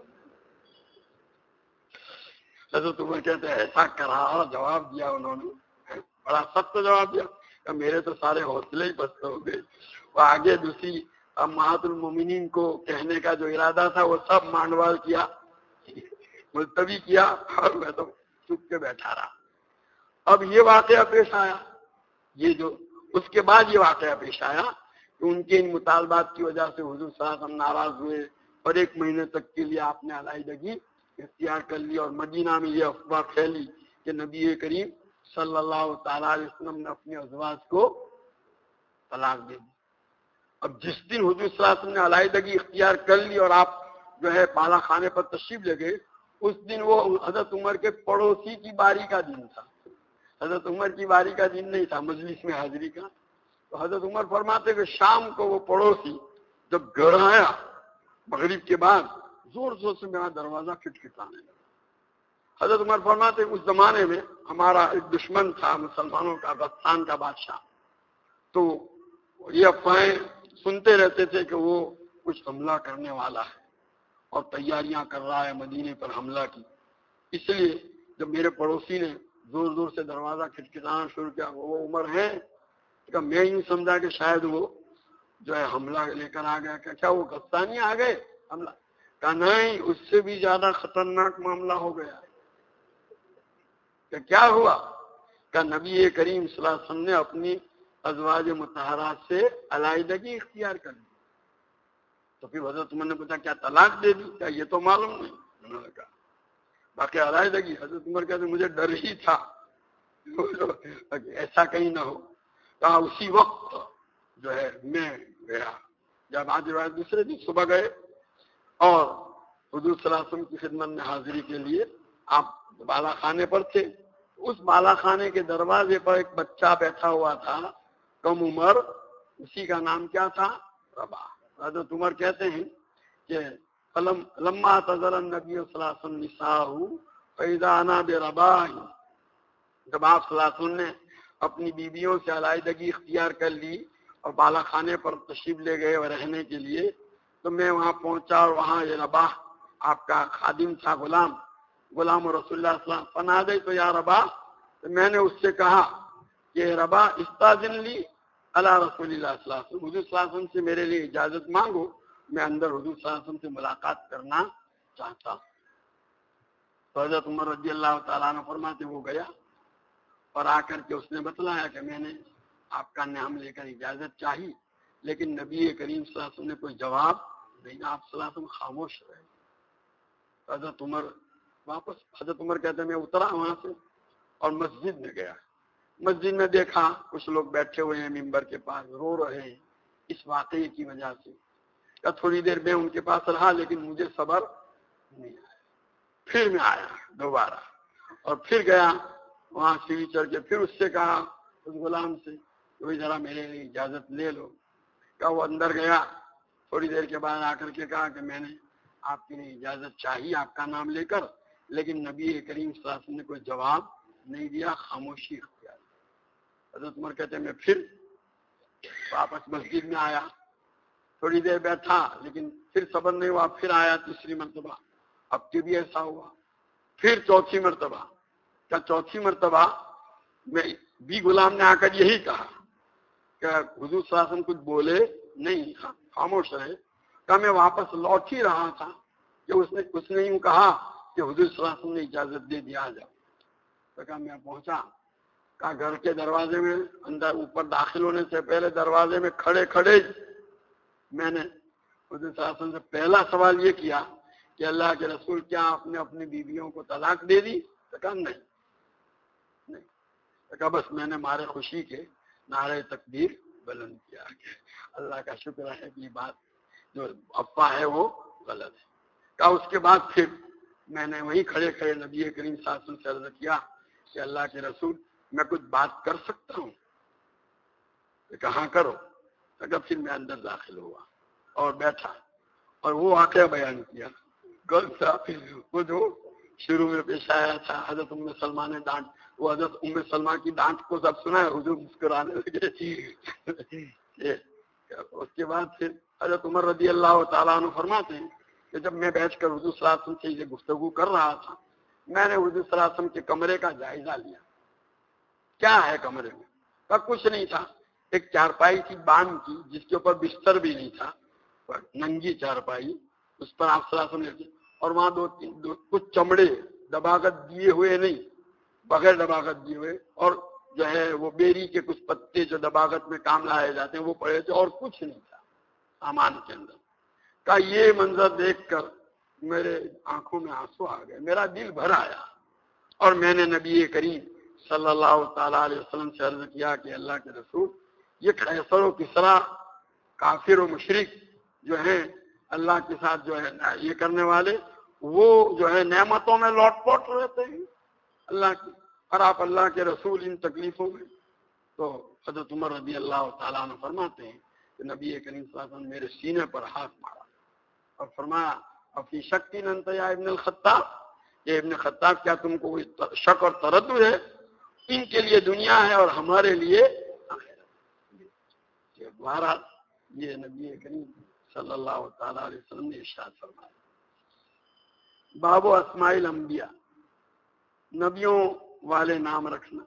حضرت عمر کہتے ہیں ایسا کرا جواب دیا انہوں نے، بڑا سخت جواب دیا کہ میرے تو سارے حوصلے ہی پست ہو گئے۔ وہ آگے دوسری امہات المومنین کو کہنے کا جو ارادہ تھا وہ سب مانڈوال کیا، ملتوی کیا، اور میں تو چپ کے بیٹھا رہا۔ اب یہ واقعہ پیش آیا، یہ جو اس کے بعد یہ واقعہ پیش آیا کہ ان کے ان مطالبات کی وجہ سے حضور صلی اللہ علیہ وسلم ناراض ہوئے اور ایک مہینے تک کے لیے آپ نے علیحدگی اختیار کر لی، اور مدینہ میں یہ افواہ پھیلی کہ نبی کریم صلی اللہ تعالیٰ علیہ وسلم نے اپنے ازواج کو طلاق دے دی۔ اب جس دن حضور صلی اللہ علیہ وسلم نے علیحدگی اختیار کر لی اور آپ جو ہے بالا خانے پر تشریف لے گئے، اس دن وہ حضرت عمر کے پڑوسی کی باری کا دن تھا، حضرت عمر کی باری کا دن نہیں تھا مجلس میں حاضری کا۔ تو حضرت عمر فرماتے کہ شام کو وہ پڑوسی جب گھر آیا مغرب کے بعد، زور زور سے میرا دروازہ کھٹکھٹانے لگا۔ حضرت عمر فرماتے اس زمانے میں ہمارا ایک دشمن تھا مسلمانوں کا، غسان کا بادشاہ، تو یہ افواہیں سنتے رہتے تھے کہ وہ کچھ حملہ کرنے والا ہے اور تیاریاں کر رہا ہے مدینے پر حملہ کی، اس لیے جب میرے پڑوسی نے زور زور سے دروازہ کھٹکھٹانا شروع کیا، وہ عمر ہے، کہ میں یوں سمجھا کہ شاید وہ جو ہے حملہ لے کر آ گیا. کہ کیا وہ غسانی آ گئے حملہ؟ کہا نہیں، اس سے بھی زیادہ خطرناک معاملہ ہو گیا. کہ کیا ہوا؟ کہ نبی کریم صلی اللہ علیہ وسلم نے اپنی ازواج مطہرات سے علیحدگی اختیار کر لی. تو پھر حضرت عمر نے پوچھا کیا طلاق دے دی؟ کیا یہ تو معلوم نہیں. انہوں نے کہا باقی علیحدگی. حضرت عمر کہتے مجھے ڈر ہی تھا ایسا کہیں نہ ہو. کہا اسی وقت جو ہے میں گیا. جب آج روایت دوسرے دن صبح گئے اور حضور صلی اللہ علیہ وسلم کی خدمت میں حاضری کے لیے آپ بالا خانے پر تھے. اس بالا خانے کے دروازے پر ایک بچہ بیٹھا ہوا تھا کم عمر، اسی کا نام کیا تھا؟ رباح. حضرت عمر کہتے ہیں کہ لما تذر النبی صلی اللہ علیہ وسلم نساء فاذا انا برباح، جب آپ صلی اللہ علیہ وسلم نے اپنی بیویوں سے علیحدگی اختیار کر لی اور بالا خانے پر تشریف لے گئے اور رہنے کے لیے، تو میں وہاں پہنچا اور وہاں یہ رباح آپ کا خادم تھا، غلام غلام رسول اللہ صلی اللہ علیہ وسلم. فنادے تو یا رباح، تو میں نے اس سے کہا کہ رباح استاذن لی علی رسول اللہ صلی اللہ علیہ وسلم، حضور صلی اللہ علیہ وسلم سے میرے لیے اجازت مانگو، میں اندر حضور صلی اللہ علیہ وسلم سے ملاقات کرنا چاہتا ہوں. تو حضرت عمر رضی اللہ تعالیٰ عنہ فرماتے وہ گیا اور آ کر کے اس نے بتلایا کہ میں نے آپ کا نام لے کر اجازت چاہی، لیکن نبی کریم صلی اللہ علیہ وسلم نے کوئی جواب نہیں. آپ صلی اللہ علیہ وسلم خاموش رہے. حضرت عمر واپس حضرت عمر کہتے ہیں میں اترا وہاں سے اور مسجد میں گیا. مسجد میں دیکھا کچھ لوگ بیٹھے ہوئے ہیں ممبر کے پاس، رو رہے ہیں اس واقعے کی وجہ سے. کہ تھوڑی دیر میں ان کے پاس رہا لیکن مجھے صبر نہیں آیا. پھر میں آیا دوبارہ اور پھر گیا وہاں سیڑھی چڑھ کے، پھر اس سے کہا اس غلام سے کہ ذرا میرے لیے اجازت لے لو. کہ وہ اندر گیا، تھوڑی دیر کے بعد آ کر کے کہا کہ میں نے آپ کے لیے اجازت چاہیے آپ کا نام لے کر، لیکن نبی کریم صلی اللہ علیہ وسلم نے کوئی جواب نہیں دیا، خاموشی اختیار. حضرت عمر کہتے ہیں میں پھر واپس مسجد میں آیا، تھوڑی دیر بیٹھا لیکن پھر صبر نہیں ہوا، پھر آیا تیسری مرتبہ. اب کی بھی ایسا ہوا. پھر چوتھی مرتبہ، کیا چوتھی مرتبہ میں بھی غلام نے آ کر یہی کہا کہ حضور صلی اللہ علیہ وسلم کچھ بولے نہیں، خاموش رہے. کہ میں واپس لوٹ ہی رہا تھا کہ اس نے اس نے یوں کہا کہ حضور صلی اللہ علیہ وسلم نے اجازت دے دیا، آ جاؤ. تو کہا میں پہنچا. کہا گھر کے دروازے میں اندر اوپر داخل ہونے سے پہلے دروازے میں کھڑے کھڑے میں نے حضور صلی اللہ علیہ وسلم سے پہلا سوال یہ کیا کہ اللہ کے رسول کیا آپ نے اپنی بیویوں کو طلاق دے دی؟ تو کہا نہیں نہیں. تو کہا بس میں نے مارے خوشی کے نعرہ تکبیر بلند کیا کہ اللہ کا شکر ہے کہ یہ بات جو افواہ ہے وہ غلط ہے. کہا اس کے بعد پھر میں نے وہیں کھڑے کھڑے نبی کریم صلی اللہ علیہ وسلم سے عرض کیا کہ اللہ کے رسول میں کچھ بات کر سکتا ہوں؟ کہاں کرو. کہا پھر میں اندر داخل ہوا اور بیٹھا اور وہ واقعہ بیان کیا. کل تھا وہ جو شروع میں پیش آیا تھا، حضرت ام سلمہ نے ڈانٹ، وہ حضرت ام سلمہ کی ڈانٹ کو سب سنا ہے، حضور مسکرانے لگے. اس کے بعد پھر حضرت عمر رضی اللہ تعالیٰ عنہ فرماتے ہیں کہ جب میں بیٹھ کر حضور صلی اللہ علیہ وسلم سے یہ گفتگو کر رہا تھا، میں نے حضور صلی اللہ علیہ وسلم کے کمرے کا جائزہ لیا. کیا ہے کمرے میں؟ کا کچھ نہیں تھا، ایک چارپائی تھی بام کی جس کے اوپر بستر بھی نہیں تھا، ننگی چارپائی، اس پر آپ صلی اللہ علیہ وسلم، اور وہاں دو تین دو کچھ چمڑے دباغت دیے ہوئے نہیں، بغیر دباغت دیے ہوئے، اور جو ہے وہ بیری کے کچھ پتے جو دباغت میں کام لائے جاتے ہیں وہ پڑے تھے، اور کچھ نہیں تھا سامان کے اندر. کا یہ منظر دیکھ کر میرے آنکھوں میں آنسو آ گئے، میرا دل بھر آیا اور میں نے نبی کریم صلی اللہ تعالیٰ علیہ وسلم سے عرض کیا کہ اللہ کے رسول یہ قیصر و کسریٰ کافر و مشرک جو ہیں اللہ کے ساتھ جو ہے یہ کرنے والے، وہ جو ہے نعمتوں میں لوٹ پوٹ رہتے ہیں اللہ کی، اور آپ اللہ کے رسول ان تکلیفوں میں. تو حضرت عمر رضی اللہ تعالیٰ عنہ فرماتے ہیں کہ نبی کریم صلی اللہ علیہ وسلم میرے سینے پر ہاتھ مارا اور فرمایا افی شک انت یا ابن الخطاب، کہ ابن خطاب کیا تم کو شک اور تردد ہے؟ ان کے لیے دنیا ہے اور ہمارے لیے بہرحال یہ نبی کریم صلی اللہ تعالیٰ علیہ وسلم نے ارشاد فرمایا. باب اسماء الانبیاء، نبیوں والے نام رکھنا،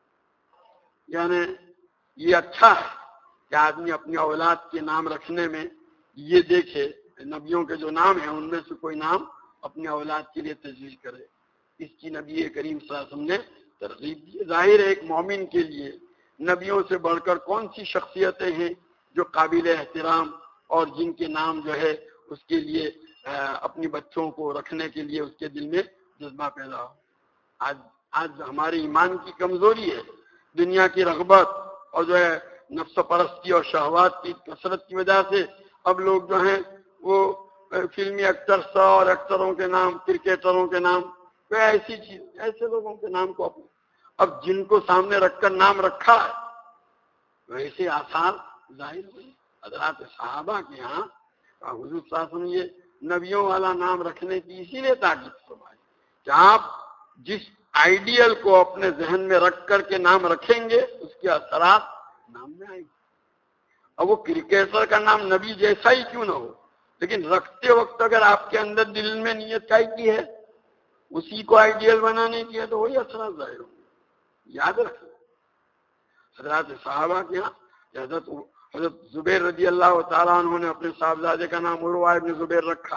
یعنی یہ اچھا ہے کہ آدمی اپنی اولاد کے نام رکھنے میں یہ دیکھے نبیوں کے جو نام ہیں ان میں سے کوئی نام اپنی اولاد کے لیے تجویز کرے. اس کی نبی کریم صلی اللہ علیہ وسلم نے ترغیب دی. ظاہر ہے ایک مومن کے لیے نبیوں سے بڑھ کر کون سی شخصیتیں ہیں جو قابل احترام اور جن کے نام جو ہے اس کے لیے اپنی بچوں کو رکھنے کے لیے اس کے دل میں جذبہ پیدا ہو. آج آج ہماری ایمان کی کمزوری ہے، دنیا کی رغبت اور جو ہے نفس پرستی اور شہوات کی کثرت کی وجہ سے اب لوگ جو ہیں وہ فلمی ایکٹرس اور ایکٹروں کے نام، کرکٹروں کے نام، کوئی ایسی چیز ایسے لوگوں کے نام کو اب جن کو سامنے رکھ کر نام رکھا ہے ویسے آثار ظاہر ہوئے. حضرات صحابہ کے یہاں حضور صلی اللہ علیہ وسلم یہ نبیوں والا نام رکھنے کی اسی لیے تاکید فرمائی کہ آپ جس آئیڈیل کو اپنے ذہن میں رکھ کر کے نام رکھیں گے اس کے اثرات نام میں آئیں گے. اب وہ کرکٹر کا نام نبی جیسا ہی کیوں نہ ہو، لیکن رکھتے وقت اگر آپ کے اندر دل میں نیت کائی کی ہے اسی کو آئیڈیل بنانے کی ہے تو وہی اثرات ظاہر ہوں گے. یاد رکھیں حضرات صحابہ کے یہاں حضرت حضرت زبیر رضی اللہ تعالیٰ عنہ نے اپنے صاحبزادے کا نام عروہ ابن زبیر رکھا.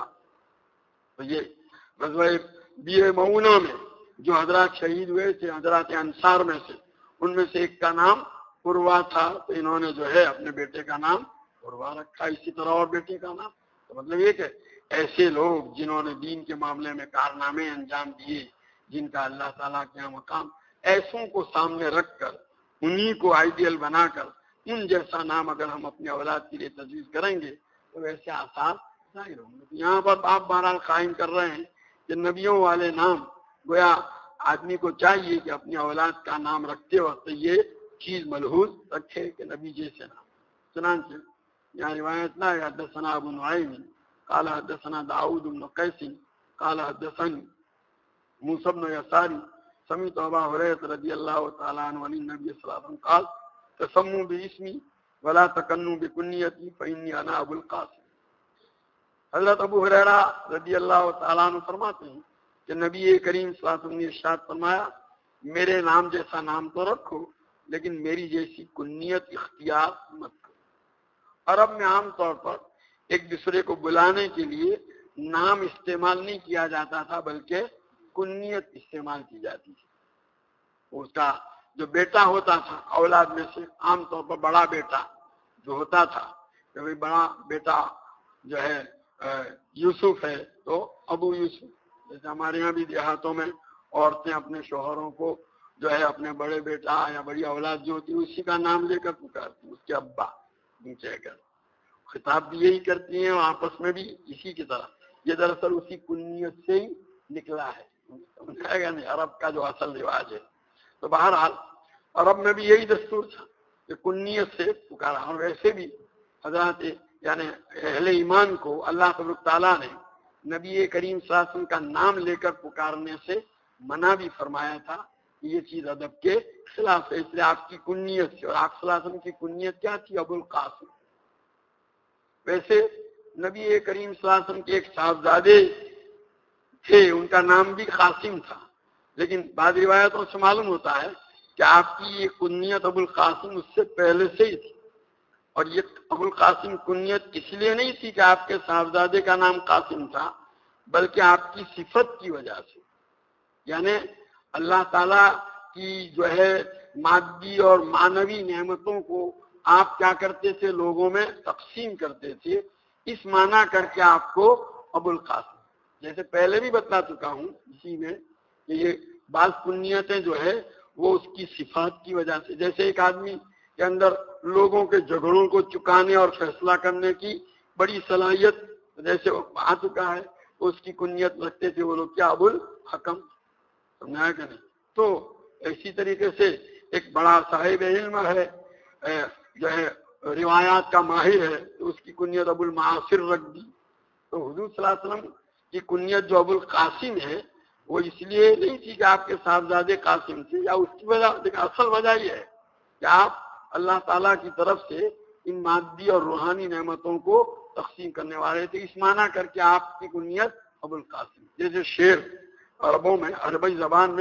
تو یہ غزوہ بیع معونہ میں جو حضرات شہید ہوئے تھے حضرات انصار میں سے ان میں سے ایک کا نام عروہ تھا، تو انہوں نے جو ہے اپنے بیٹے کا نام عروہ رکھا، اسی طرح اور بیٹے کا نام. تو مطلب یہ کہ ایسے لوگ جنہوں نے دین کے معاملے میں کارنامے انجام دیے، جن کا اللہ تعالیٰ کے یہاں مقام، ایسوں کو سامنے رکھ کر انہی کو آئیڈیل بنا کر ان جیسا نام اگر ہم اپنی اولاد کے لیے تجویز کریں گے تو ویسے آثار ظاہر ہوں گے. یہاں پر آپ بہرحال قائم کر رہے ہیں کہ نبیوں والے نام گویا آدمی کو چاہیے کہ اپنی اولاد کا نام رکھتے وقت یہ چیز ملحوظ رکھے کہ نبی جیسے نام. چنانچہ یہاں روایت لا حدثنا ابو نعیم قال حدثنا داؤد بن قیس قال حدثني موسى بن يسار سمعت ابا هريره رضی اللہ تعالی عنہ عن النبي صلی اللہ علیہ وسلم قال تسموا باسمي ولا تكنوا بكنيتي فاني انا ابو القاسم. حضرت ابو ہریرہ رضی اللہ تعالیٰ عنہ فرماتے ہیں کہ نبی کریم صلی اللہ علیہ وسلم نے ارشاد فرمایا میرے نام جیسا نام تو رکھو لیکن میری جیسی کنیت اختیار مت کرو. عرب میں عام طور پر ایک دوسرے کو بلانے کے لیے نام استعمال نہیں کیا جاتا تھا بلکہ کنیت استعمال کی جاتی تھی. اس کا جو بیٹا ہوتا تھا اولاد میں سے عام طور پر بڑا بیٹا جو ہوتا تھا کہ بھائی بڑا بیٹا جو ہے یوسف ہے تو ابو یوسف. جیسے ہمارے یہاں بھی دیہاتوں میں عورتیں اپنے شوہروں کو جو ہے اپنے بڑے بیٹا یا بڑی اولاد جو ہوتی ہے اسی کا نام لے کر پکارتی، اس کے ابا کہہ کر خطاب بھی یہی کرتی ہیں اور آپس میں بھی اسی کی طرح. یہ دراصل اسی کنیت سے ہی نکلا ہے، سمجھائے گا نہیں، عرب کا جو اصل رواج ہے. تو بہرحال عرب میں بھی یہی دستور تھا کہ کنیت سے پکارا. اور ویسے بھی حضرات یعنی اہل ایمان کو اللہ تبارک تعالیٰ نے نبی کریم صلی اللہ علیہ وسلم کا نام لے کر پکارنے سے منع بھی فرمایا تھا. یہ چیز ادب کے خلاف ہے، اس لیے آپ کی کنیت سے، اور آپ صلی اللہ علیہ وسلم کی کنیت کیا تھی؟ ابو القاسم. ویسے نبی کریم صلی اللہ علیہ وسلم کے ایک صاحبزادے تھے، ان کا نام بھی قاسم تھا، لیکن بعض روایتوں سے معلوم ہوتا ہے کہ آپ کی یہ کنیت ابو القاسم اس سے پہلے سے ہی تھی. اور یہ ابو القاسم کنیت اس لیے نہیں تھی کہ آپ کے صاحبزادے کا نام قاسم تھا، بلکہ آپ کی صفت کی وجہ سے. یعنی اللہ تعالیٰ کی جو ہے مادی اور معنوی نعمتوں کو آپ کیا کرتے تھے؟ لوگوں میں تقسیم کرتے تھے. اس معنی کر کے آپ کو ابو القاسم، جیسے پہلے بھی بتلا چکا ہوں اسی میں کہ یہ بعض کنیتیں جو ہے وہ اس کی صفات کی وجہ سے، جیسے ایک آدمی کے اندر لوگوں کے جھگڑوں کو چکانے اور فیصلہ کرنے کی بڑی صلاحیت جیسے آ چکا ہے، تو اس کی کنیت رکھتے تھے وہ لوگ کیا؟ ابو الحکم. سمجھایا کہ نہیں؟ تو اسی طریقے سے ایک بڑا صاحب علم ہے جو ہے روایات کا ماہر ہے تو اس کی کنیت ابو المعاصر رکھ دی. تو حضور صلی اللہ علیہ وسلم کی کنیت جو ابو القاسم ہے وہ اس لیے نہیں تھی کہ آپ کے صاحبزادے قاسم تھے یا اس کی وجہ، لیکن اصل وجہ یہ ہے کہ آپ اللہ تعالیٰ کی طرف سے ان مادی اور روحانی نعمتوں کو تقسیم کرنے والے تھے. اس معنی کر کے آپ کی کنیت ابو القاسم. جیسے شیر عربوں میں، عربی زبان میں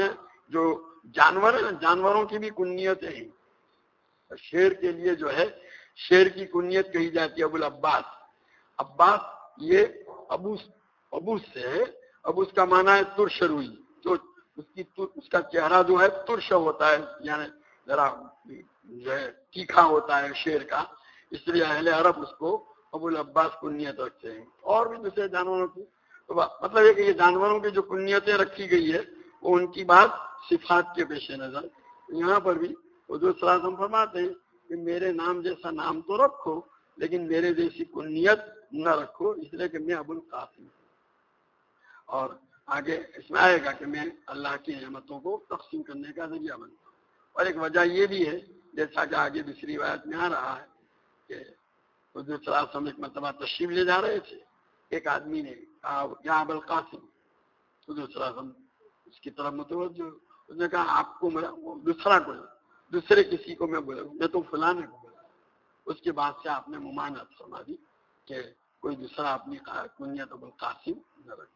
جو جانور ہیں نا، جانوروں کی بھی کنیتیں ہیں. شیر کے لیے جو ہے شیر کی کنیت کہی جاتی ہے ابو العباس. عباس یہ ابو ابو سے ہے. ابوس کا معنی ہے ترش روئی. جو اس کی اس کا چہرہ جو ہے ترش ہوتا ہے، یعنی ذرا جو ہے تیکھا ہوتا ہے شیر کا، اس لیے اہل عرب اس کو ابو العباس کنیت رکھتے ہیں. اور بھی دوسرے جانوروں کی تو مطلب ہے کہ یہ جانوروں کی جو کنیتیں رکھی گئی ہے وہ ان کی بات صفات کے پیش نظر. یہاں پر بھی حضور صلی اللہ علیہ وسلم فرماتے ہیں کہ میرے نام جیسا نام تو رکھو لیکن میرے جیسی کنیت نہ رکھو، اس لیے کہ میں ابو القاسم. اور آگے اس میں آئے گا کہ میں اللہ کی نعمتوں کو تقسیم کرنے کا ذریعہ بنتا ہوں. اور ایک وجہ یہ بھی ہے جیسا کہ آگے دوسری روایت میں آ رہا ہے کہ حضور صلی اللہ علیہ وسلم ایک مرتبہ تشریف لے جا رہے تھے. ایک آدمی نے کہا یا ابو القاسم. حضور صلی اللہ علیہ وسلم اس کی طرف متوجہ، اس نے کہا آپ کو میں دوسرا کوئی دوسرے کسی کو میں بولا میں تو فلانے کو بولا. اس کے بعد سے آپ نے ممانعت فرما دی کہ کوئی دوسرا اپنی کنیت ابو القاسم نہ رکھے.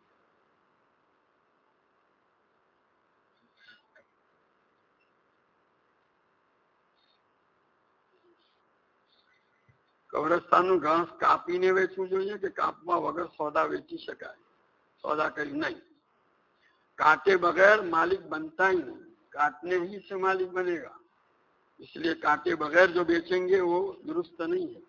કબ્રસ્તાનનું ઘાસ કાપીને વેચવું જોઈએ કે કાપવા વગર સોદા વેચી શકાય? સોદા કરી નહીં. काटे बगैर मालिक बनता ही नहीं, काटने ही से मालिक बनेगा. इसलिए काटे बगैर जो बेचेंगे वो दुरुस्त नहीं है.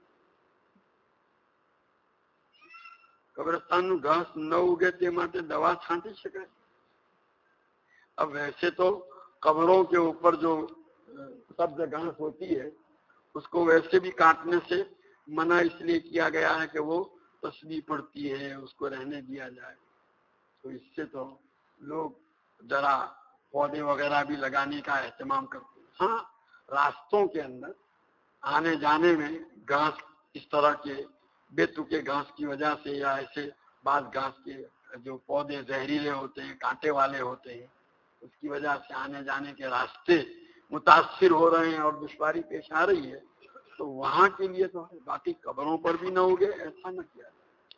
कब्रिस्तानનું ઘાસ ન ઉગે તે માટે દવા છાંટી શકાય? अब वैसे तो कब्रों के ऊपर जो सब्ज घास होती है उसको वैसे भी काटने से मना इसलिए किया गया है कि वो तस्बीह पड़ती है, उसको रहने दिया जाए. तो इससे तो लोग जरा पौधे वगैरह भी लगाने का एहतमाम करते हैं. हाँ, रास्तों के अंदर आने जाने में घास इस तरह के बेतुके घास की वजह से या ऐसे बाद घास के जो पौधे जहरीले होते हैं, कांटे वाले होते हैं, उसकी वजह से आने जाने के रास्ते मुतासिर हो रहे हैं और दुश्वारी पेश आ रही है, तो वहां के लिए तो है. बाकी कब्रों पर भी न उगे ऐसा न किया.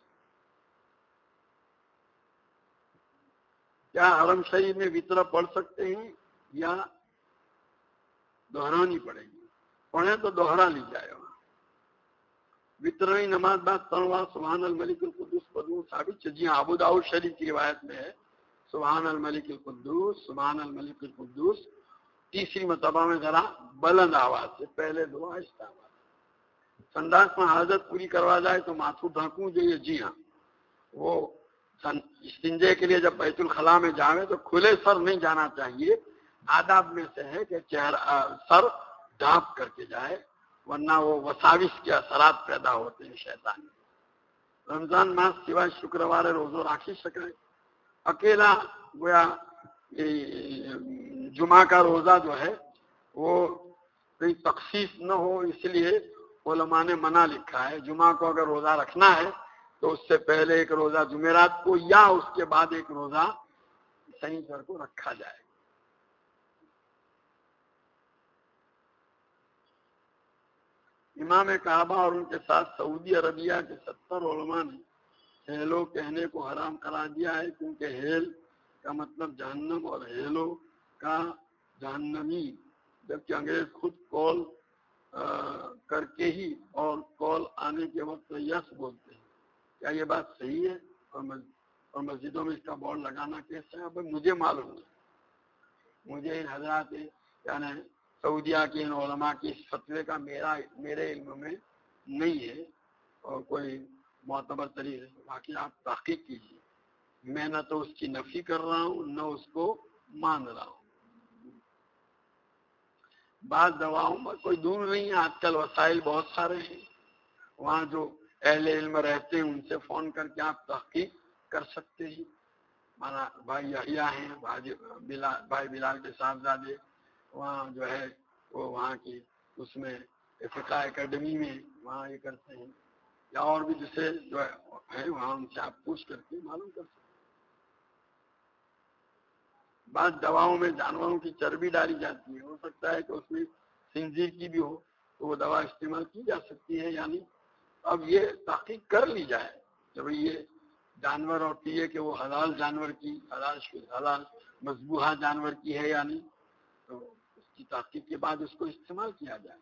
क्या हरम शरीफ में वितर पढ़ सकते हैं या दोहरानी पड़ेगी? पढ़े तो दोहरा ली जाए. वहां वितर की नमाज बाद त्रण बार सुभान अल मलिक अल कुद्दूस पढ़ना साबित है. जी अबू दाऊद शरीफ की रिवायत में है सुभान अल मलिक अल कुद्दूस सुभान अल मलिक अल कुद्दूस. तीसरी मरतबा में जरा बुलंद आवाज से, पहले दो आहिस्ता आवाज. संडास में हाजत पूरी करवा जाए तो माथू ढांकू चाहिए. जी हाँ, वो इस्तिंजे के लिए जब बैतुल खला में जावे तो खुले सर नहीं जाना चाहिए. आदाब में से है कि चेहरा सर ढांप करके जाए, वरना वो वसाविस के असरात पैदा होते हैं शैतानी. रमजान मास सिवाय शुक्रवार रोजो राखी शकाय? अकेला गोया जुमा का रोजा जो है वो कोई तखसीस न हो इसलिए उलमा ने मना लिखा है. जुमा को अगर रोजा रखना है तो उससे पहले एक रोजा जुमेरात को या उसके बाद एक रोजा शनिवार को रखा जाए. इमाम काबा और उनके साथ सऊदी अरबिया के सत्तर उलमा ने हेलो कहने को हराम करा दिया है, क्योंकि हेल का मतलब जहन्नम और हेलो का जहन्नमी, जबकि अंग्रेज खुद कॉल करके ही और कॉल आने के वक्त यस बोलते हैं. क्या ये बात सही है? और मस्जिदों में इसका बोर्ड लगाना कैसे है? अब मुझे मालूम नहीं. मुझे इन हजरात यानी सऊदिया के इन उलमा की इस फतवे का मेरा मेरे इल्म में नहीं है और कोई मोतबर तरीके. बाकी आप तहकीक कीजिए. मैं न तो उसकी नफी कर रहा हूँ न उसको मान रहा हूँ. बाद दवाओं में कोई दूर नहीं है, आजकल वसाइल बहुत सारे हैं. वहाँ जो अहले इल्म रहते हैं उनसे फोन करके आप तहकीक कर सकते हैं. माना भाई यहिया हैं, भाई बिलाल भाई बिलाल के साहबजादे वहाँ जो है वो वहाँ की उसमें फिका एकेडमी में वहाँ ये करते हैं, या और भी दूसरे जो है वहाँ उनसे आप पूछ करके मालूम कर सकते. बाद दवाओं में जानवरों की चर्बी डाली जाती है. हो सकता है कि उसमें खिंजीर की भी हो तो वो दवा इस्तेमाल की जा सकती है. यानी अब ये तहकीक कर ली जाए कि भाई ये جانور اور پیے کہ وہ حلال جانور کی حلال حلال مذبوحہ جانور کی ہے یا نہیں، تو اس کی تحقیق کے بعد اس کو استعمال کیا جائے۔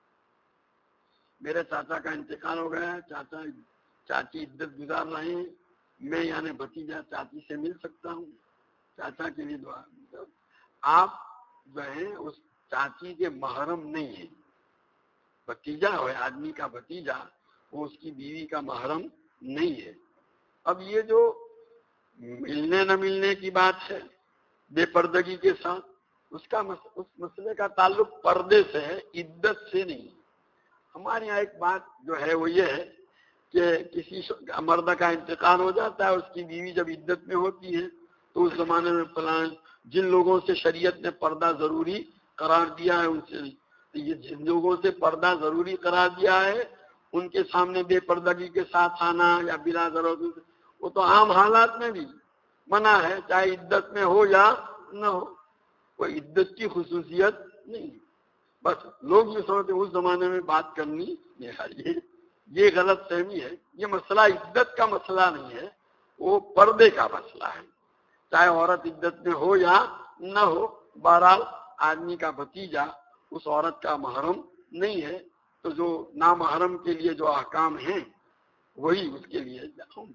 میرے چاچا کا انتقال ہو گیا ہے، چاچا چاچی عدت گزار رہے ہیں، میں یعنی بھتیجا چاچی سے مل سکتا ہوں، چاچا کے لیے دعا۔ آپ جو ہے اس چاچی کے محرم نہیں ہیں، بھتیجا ہے آدمی کا بھتیجا، وہ اس کی بیوی کا محرم نہیں ہے۔ اب یہ جو ملنے نہ ملنے کی بات ہے بے پردگی کے ساتھ، اس کا اس مسئلے کا تعلق پردے سے ہے، عدت سے نہیں۔ ہمارے یہاں ایک بات جو ہے وہ یہ ہے کہ کسی مرد کا انتقال ہو جاتا ہے، اس کی بیوی جب عدت میں ہوتی ہے تو اس زمانے میں فلان جن لوگوں سے شریعت نے پردہ ضروری قرار دیا ہے، ان سے یہ جن لوگوں سے پردہ ضروری قرار دیا ہے ان کے سامنے بے پردگی کے ساتھ آنا یا بلا ضرورت، وہ تو عام حالات میں بھی منع ہے، چاہے عدت میں ہو یا نہ ہو، کوئی عدت کی خصوصیت نہیں۔ بس لوگ یہ سمجھتے اس زمانے میں بات کرنی یہ یہ غلط فہمی ہے۔ یہ مسئلہ عدت کا مسئلہ نہیں ہے، وہ پردے کا مسئلہ ہے، چاہے عورت عدت میں ہو یا نہ ہو، بہرحال آدمی کا بھتیجا اس عورت کا محرم نہیں ہے، تو جو نامحرم کے لیے جو احکام ہیں وہی اس کے لیے ہوں۔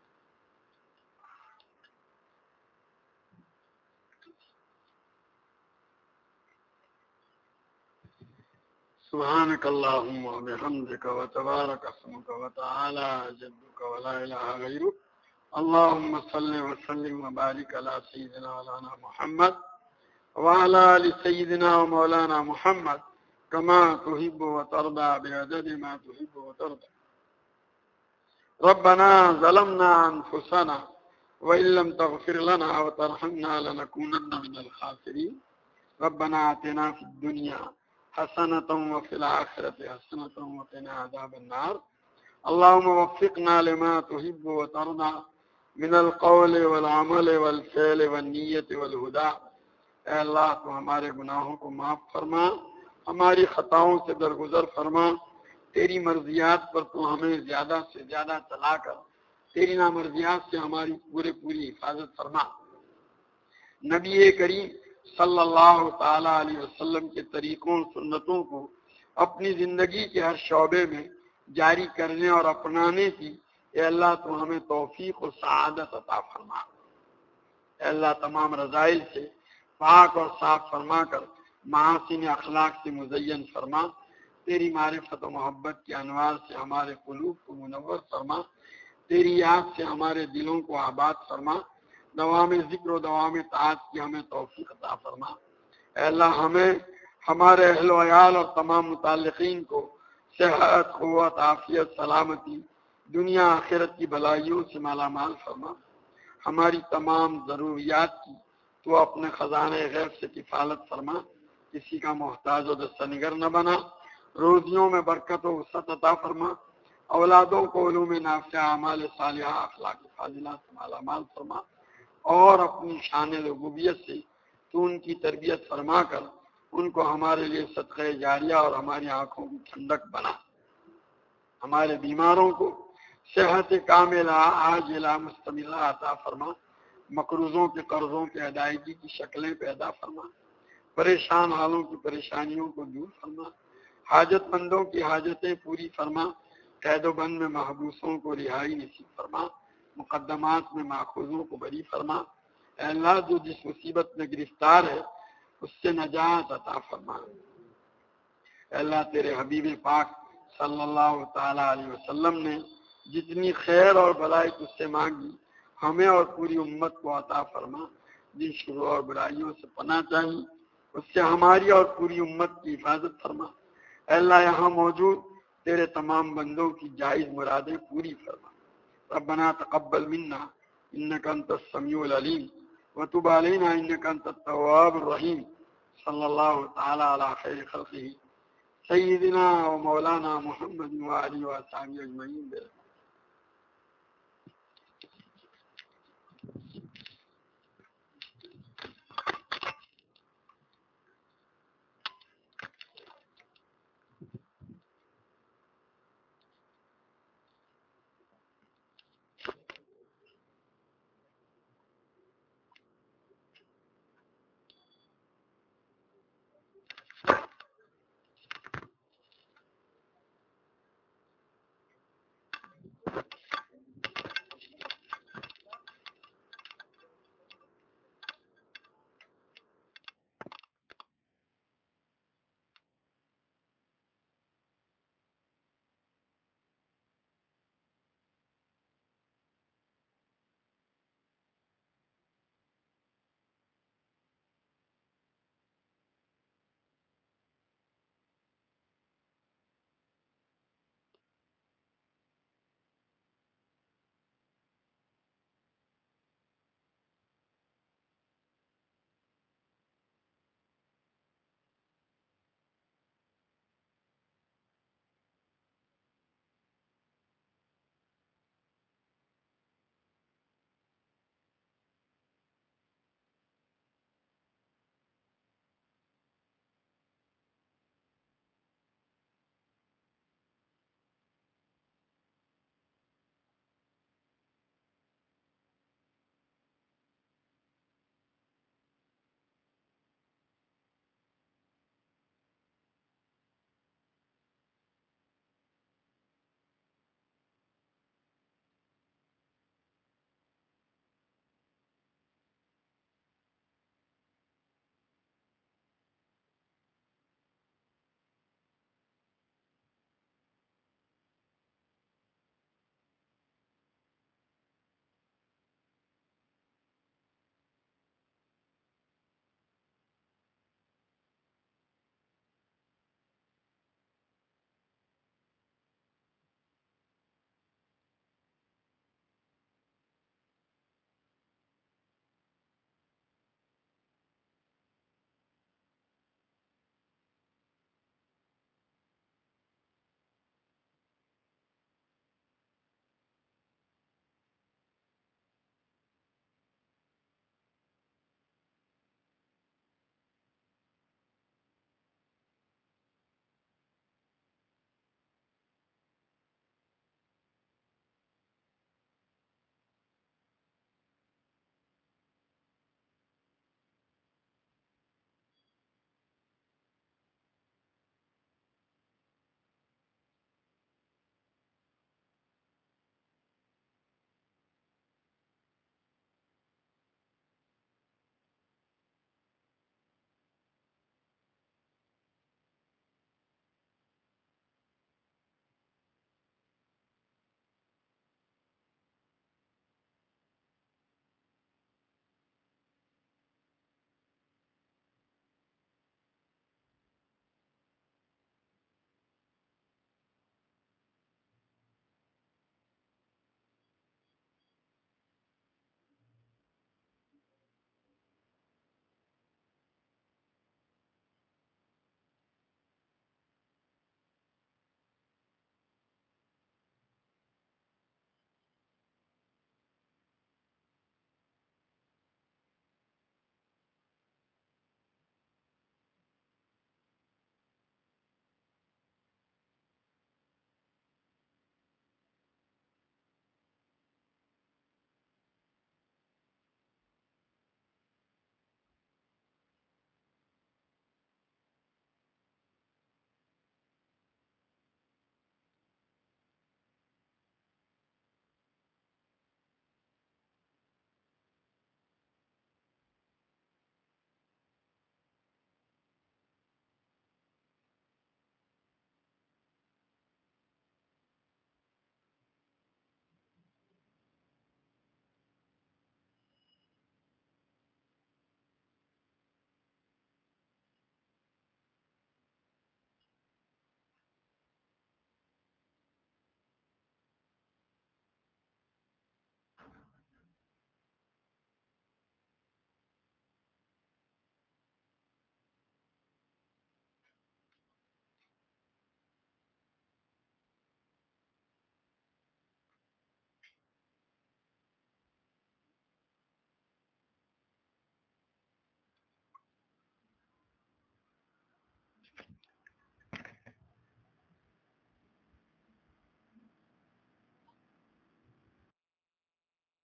سبحانك اللهم وبحمدك وتبارك اسمك وتعالى جدك ولا اله غيرك، اللهم صل وسلم وبارك على سيدنا مولانا محمد وعلى ال سيدنا ومولانا محمد كما تحب وترضى بعدد ما تحب وترضى۔ ربنا ظلمنا انفسنا وان لم تغفر لنا وترحمنا لنكونن من الخاسرين، ربنا آتنا في الدنيا حسنة وفي الآخرة حسنة وقنا عذاب النار، اللهم وفقنا لما تحب وترضى من القول والعمل والفعل والنية والهدى۔ اے اللہ تو ہمارے گناہوں کو معاف فرما، ہماری خطاؤں سے درگزر فرما، تیری مرضیات پر تو ہمیں زیادہ سے زیادہ چلا کر تیری نامرضیات سے ہماری پورے پوری حفاظت فرما۔ نبی کریم صلی اللہ تعالی علیہ وسلم کے طریقوں سنتوں کو اپنی زندگی کے ہر شعبے میں جاری کرنے اور اپنانے کی اے اللہ تو ہمیں توفیق و سعادت عطا فرما۔ اے اللہ تمام رذائل سے پاک اور صاف فرما کر محاسن اخلاق سے مزین فرما، تیری معرفت و محبت کے انوار سے ہمارے قلوب کو منور فرما، تیری یاد سے ہمارے دلوں کو آباد فرما، دوام ذکر و دوام طاعت کی ہمیں توفیق عطا فرما۔ اے اللہ ہمیں، ہمارے اہل و عیال اور تمام متعلقین کو صحت، قوت، عافیت، سلامتی، دنیا آخرت کی بھلائیوں سے مالا مال فرما، ہماری تمام ضروریات کی تو اپنے خزانے غیب سے کفالت فرما، کسی کا محتاج و دستنگر نہ بنا، روزیوں میں برکت و وسعت عطا فرما، اولادوں کو علوم نافعہ، اعمال صالحہ، اخلاق فاضلہ سے مالا مال فرما، اور اپنی شان ربوبیت سے تو ان کی تربیت فرما کر ان کو ہمارے لیے صدقہ جاریہ اور ہماری آنکھوں کی ٹھنڈک بنا، ہمارے بیماروں کو صحت کاملہ عاجلہ مستمرہ عطا فرما، مقروضوں کے قرضوں کے ادائیگی کی شکلیں پیدا فرما، پریشان حالوں کی پریشانیوں کو دور فرما، حاجت مندوں کی حاجتیں پوری فرما، قید و بند میں محبوسوں کو رہائی نصیب فرما، مقدمات میں ماخوذوں کو بری فرما۔ اے اللہ جو جس مصیبت میں گرفتار ہے اس سے نجات عطا فرما۔ اے اللہ تیرے حبیب پاک صلی اللہ تعالی علیہ وسلم نے جتنی خیر اور بھلائی تجھ سے مانگی ہمیں اور پوری امت کو عطا فرما، جن شرور اور برائیوں سے پناہ چاہیے اس سے ہماری اور پوری امت کی حفاظت فرما۔ اے اللہ یہاں موجود تیرے تمام بندوں کی جائز مرادیں پوری فرما۔ ربنا تقبل منا انك انت السميع العليم وتب علينا انك انت التواب الرحيم، صلى الله تعالى على خير خلقه سيدنا ومولانا محمد وآله وصحبه اجمعين۔